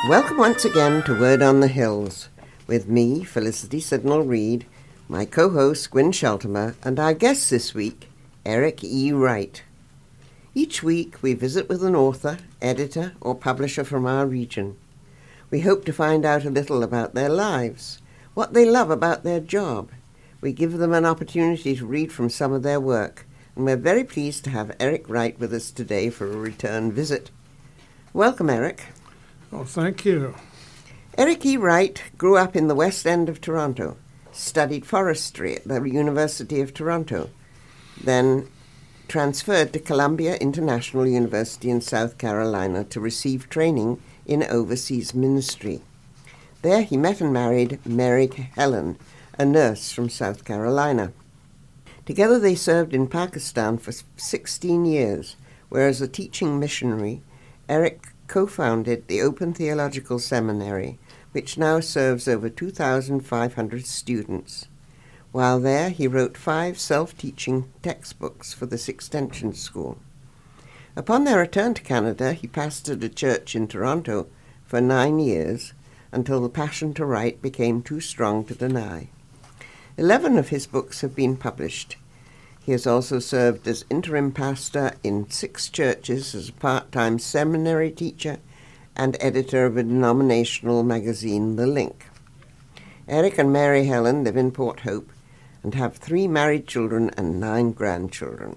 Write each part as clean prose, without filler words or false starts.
Welcome once again to Word on the Hills, with me, Felicity Sidnall-Reid, my co-host Gwyn Sheltimer, and our guest this week, Eric E. Wright. Each week we visit with an author, editor, or publisher from our region. We hope to find out a little about their lives, what they love about their job. We give them an opportunity to read from some of their work, and we're very pleased to have Eric Wright with us today for a return visit. Welcome, Eric. Oh, thank you. Eric E. Wright grew up in the West End of Toronto, studied forestry at the University of Toronto, then transferred to Columbia International University in South Carolina to receive training in overseas ministry. There he met and married Mary Helen, a nurse from South Carolina. Together they served in Pakistan for 16 years, where as a teaching missionary, Eric co-founded the Open Theological Seminary, which now serves over 2,500 students. While there, he wrote 5 self-teaching textbooks for this extension school. Upon their return to Canada, he pastored a church in Toronto for 9 years until the passion to write became too strong to deny. 11 of his books have been published. He has also served as interim pastor in 6 churches, as a part-time seminary teacher, and editor of a denominational magazine, The Link. Eric and Mary Helen live in Port Hope and have 3 married children and 9 grandchildren.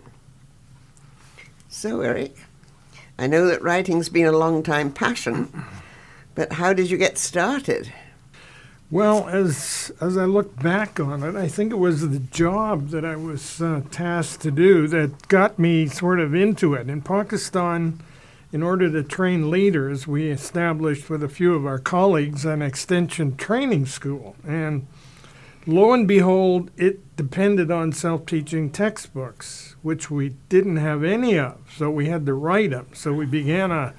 So, Eric, I know that writing's been a long-time passion, but how did you get started? Well, as I look back on it, I think it was the job that I was tasked to do that got me sort of into it. In Pakistan, in order to train leaders, we established with a few of our colleagues an extension training school. And lo and behold, it depended on self-teaching textbooks, which we didn't have any of, so we had to write them. So we began a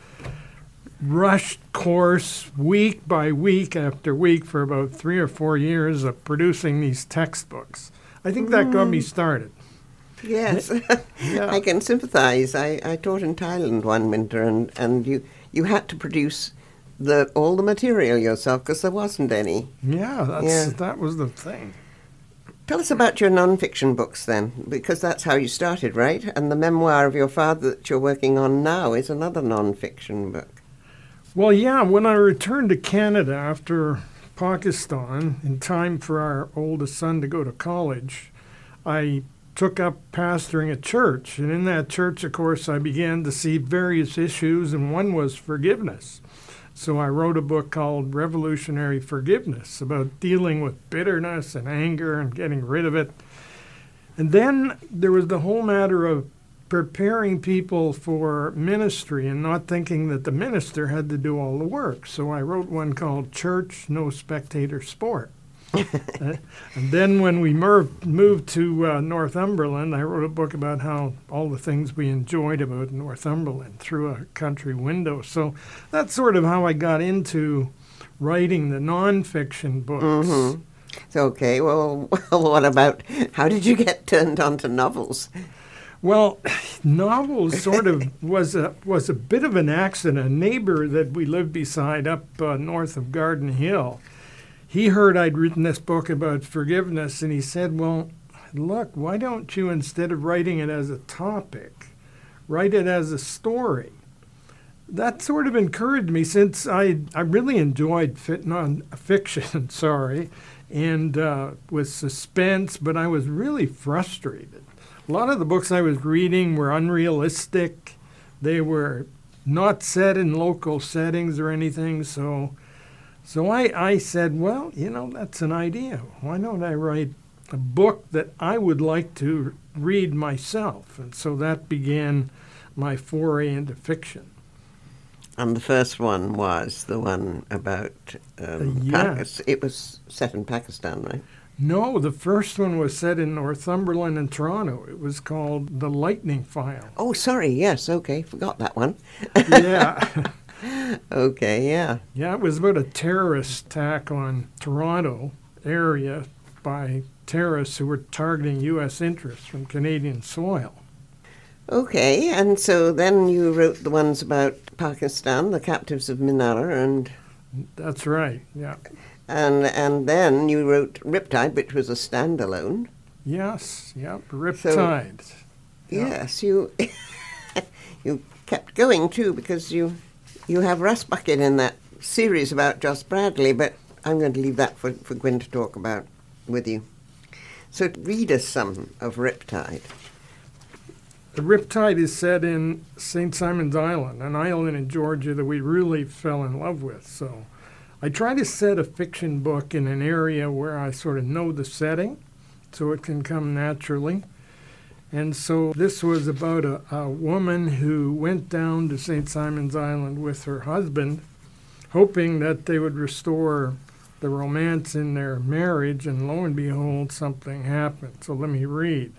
rushed course week by week after week for about 3 or 4 years of producing these textbooks. I think that got me started. Yes, Yeah. I can sympathize. I taught in Thailand one winter, and you had to produce all the material yourself because there wasn't any. That was the thing. Tell us about your non-fiction books then, because that's how you started, right? And the memoir of your father that you're working on now is another non-fiction book. Well, yeah, when I returned to Canada after Pakistan, in time for our oldest son to go to college, I took up pastoring a church. And in that church, of course, I began to see various issues, and one was forgiveness. So I wrote a book called Revolutionary Forgiveness about dealing with bitterness and anger and getting rid of it. And then there was the whole matter of preparing people for ministry and not thinking that the minister had to do all the work. So I wrote one called Church, No Spectator Sport. And then when we moved to Northumberland, I wrote a book about how all the things we enjoyed about Northumberland through a country window. So that's sort of how I got into writing the nonfiction books. Mm-hmm. Okay, well, what about, how did you get turned on to novels? Well, novels sort of was a bit of an accident. A neighbor that we lived beside up north of Garden Hill, he heard I'd written this book about forgiveness, and he said, well, look, why don't you, instead of writing it as a topic, write it as a story? That sort of encouraged me, since I really enjoyed fiction, and with suspense, but I was really frustrated. A lot of the books I was reading were unrealistic. They were not set in local settings or anything. So I said, well, that's an idea. Why don't I write a book that I would like to read myself? And so that began my foray into fiction. And the first one was the one about it was set in Pakistan, right? No, the first one was set in Northumberland and Toronto. It was called The Lightning File. Oh, sorry, yes, okay, forgot that one. Yeah. Okay, yeah. Yeah, it was about a terrorist attack on Toronto area by terrorists who were targeting U.S. interests from Canadian soil. Okay, and so then you wrote the ones about Pakistan, the captives of Minara, and... That's right, yeah. And then you wrote Riptide, which was a standalone. Yes, yep, Riptide. So, yes, you you kept going too, because you have Rust Bucket in that series about Joss Bradley, but I'm going to leave that for Gwen to talk about with you. So read us some of Riptide. The Riptide is set in St. Simon's Island, an island in Georgia that we really fell in love with. So I try to set a fiction book in an area where I sort of know the setting, so it can come naturally. And so this was about a woman who went down to St. Simon's Island with her husband, hoping that they would restore the romance in their marriage, and lo and behold, something happened. So let me read.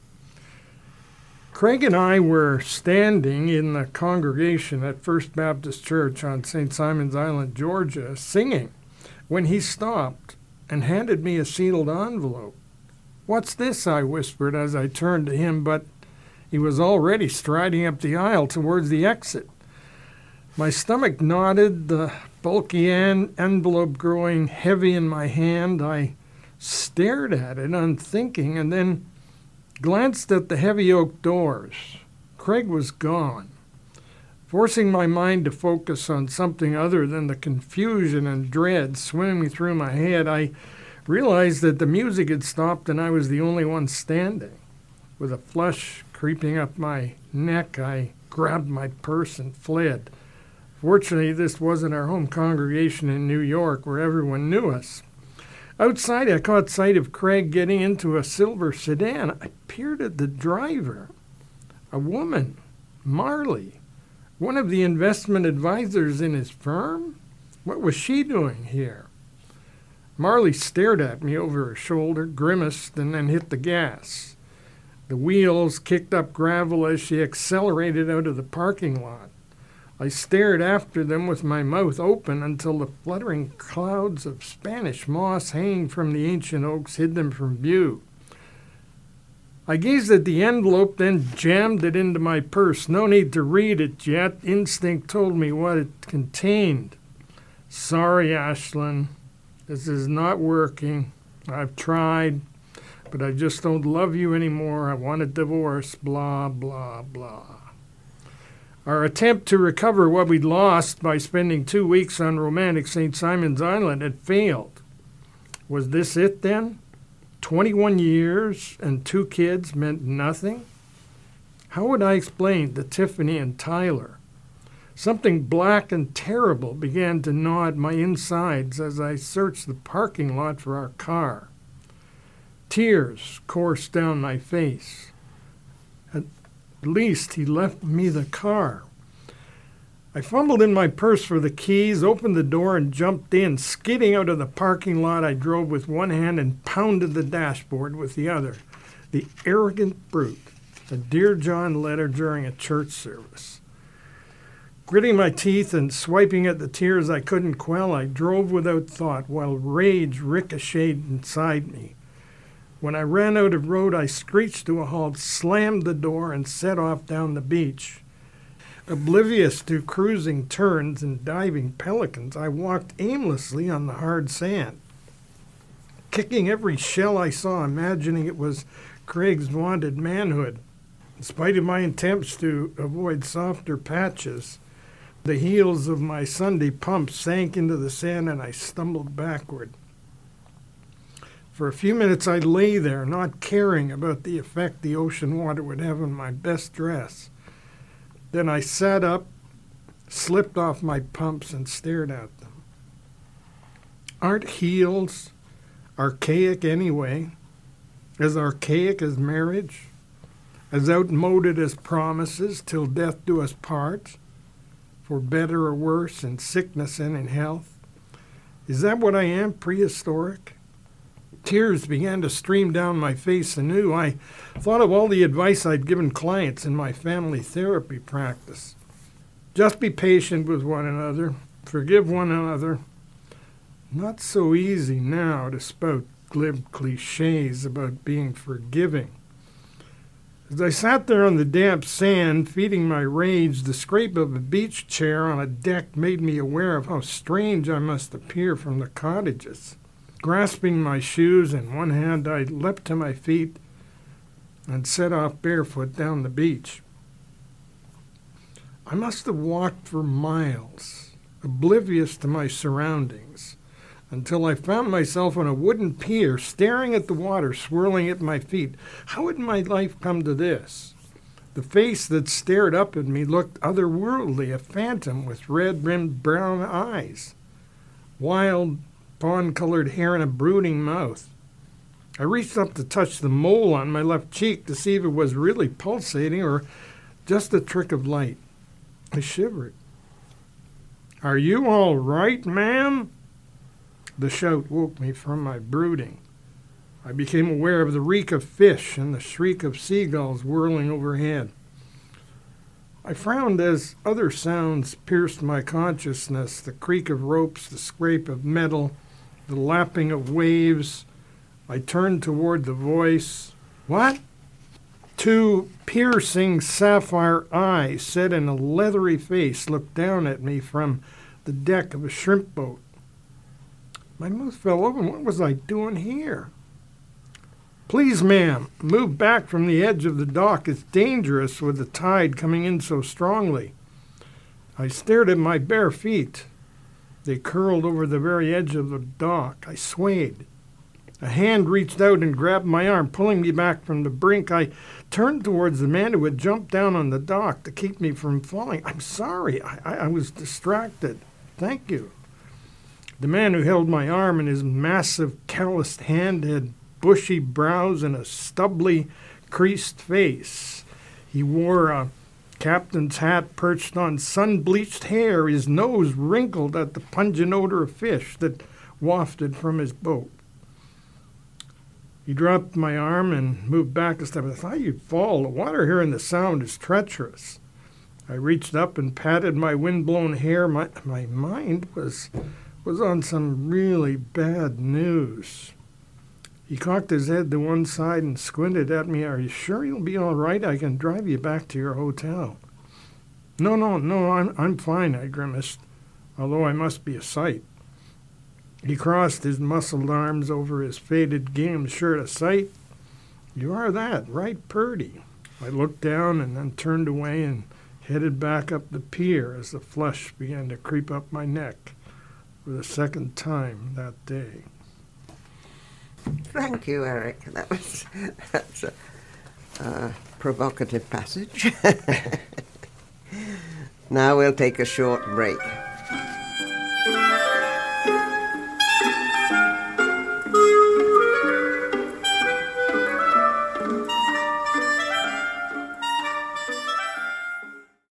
Craig and I were standing in the congregation at First Baptist Church on St. Simon's Island, Georgia, singing, when he stopped and handed me a sealed envelope. "What's this?" I whispered as I turned to him, but he was already striding up the aisle towards the exit. My stomach knotted, the bulky envelope growing heavy in my hand. I stared at it, unthinking, and then glanced at the heavy oak doors. Craig was gone. Forcing my mind to focus on something other than the confusion and dread swimming through my head, I realized that the music had stopped and I was the only one standing. With a flush creeping up my neck, I grabbed my purse and fled. Fortunately, this wasn't our home congregation in New York, where everyone knew us. Outside, I caught sight of Craig getting into a silver sedan. I peered at the driver. A woman, Marley, one of the investment advisors in his firm? What was she doing here? Marley stared at me over her shoulder, grimaced, and then hit the gas. The wheels kicked up gravel as she accelerated out of the parking lot. I stared after them with my mouth open until the fluttering clouds of Spanish moss hanging from the ancient oaks hid them from view. I gazed at the envelope, then jammed it into my purse. No need to read it yet. Instinct told me what it contained. "Sorry, Ashlyn. This is not working. I've tried, but I just don't love you anymore. I want a divorce, blah, blah, blah." Our attempt to recover what we'd lost by spending 2 weeks on romantic St. Simon's Island had failed. Was this it then? 21 years and 2 kids meant nothing? How would I explain to Tiffany and Tyler? Something black and terrible began to gnaw at my insides as I searched the parking lot for our car. Tears coursed down my face. At least he left me the car. I fumbled in my purse for the keys, opened the door, and jumped in. Skidding out of the parking lot, I drove with one hand and pounded the dashboard with the other. The arrogant brute. A Dear John letter during a church service. Gritting my teeth and swiping at the tears I couldn't quell, I drove without thought while rage ricocheted inside me. When I ran out of road, I screeched to a halt, slammed the door, and set off down the beach. Oblivious to cruising terns and diving pelicans, I walked aimlessly on the hard sand, kicking every shell I saw, imagining it was Craig's vaunted manhood. In spite of my attempts to avoid softer patches, the heels of my Sunday pump sank into the sand and I stumbled backward. For a few minutes I lay there, not caring about the effect the ocean water would have on my best dress. Then I sat up, slipped off my pumps, and stared at them. Aren't heels archaic anyway? As archaic as marriage? As outmoded as promises, till death do us part? For better or worse, in sickness and in health? Is that what I am, prehistoric? Tears began to stream down my face anew. I thought of all the advice I'd given clients in my family therapy practice. Just be patient with one another. Forgive one another. Not so easy now to spout glib cliches about being forgiving. As I sat there on the damp sand, feeding my rage, the scrape of a beach chair on a deck made me aware of how strange I must appear from the cottages. Grasping my shoes in one hand, I leapt to my feet and set off barefoot down the beach. I must have walked for miles, oblivious to my surroundings, until I found myself on a wooden pier, staring at the water swirling at my feet. How had my life come to this? The face that stared up at me looked otherworldly, a phantom with red-rimmed brown eyes, wild, fawn-colored hair, and a brooding mouth. I reached up to touch the mole on my left cheek to see if it was really pulsating or just a trick of light. I shivered. "Are you all right, ma'am?" The shout woke me from my brooding. I became aware of the reek of fish and the shriek of seagulls whirling overhead. I frowned as other sounds pierced my consciousness, the creak of ropes, the scrape of metal, the lapping of waves. I turned toward the voice. "What?" Two piercing sapphire eyes set in a leathery face looked down at me from the deck of a shrimp boat. My mouth fell open. What was I doing here? "Please, ma'am, move back from the edge of the dock. It's dangerous with the tide coming in so strongly." I stared at my bare feet. They curled over the very edge of the dock. I swayed. A hand reached out and grabbed my arm, pulling me back from the brink. I turned towards the man who had jumped down on the dock to keep me from falling. "I'm sorry. I was distracted. Thank you." The man who held my arm in his massive, calloused hand had bushy brows and a stubbly, creased face. He wore a captain's hat perched on sun-bleached hair, his nose wrinkled at the pungent odor of fish that wafted from his boat. He dropped my arm and moved back a step. "I thought you'd fall. The water here in the Sound is treacherous." I reached up and patted my wind-blown hair. My mind was on some really bad news. He cocked his head to one side and squinted at me. "Are you sure you'll be all right? I can drive you back to your hotel." No, I'm fine," I grimaced, although I must be a sight. He crossed his muscled arms over his faded gingham shirt. "A sight? You are that, right purty." I looked down and then turned away and headed back up the pier as the flush began to creep up my neck for the second time that day. Thank you, Eric. That's a provocative passage. Now we'll take a short break.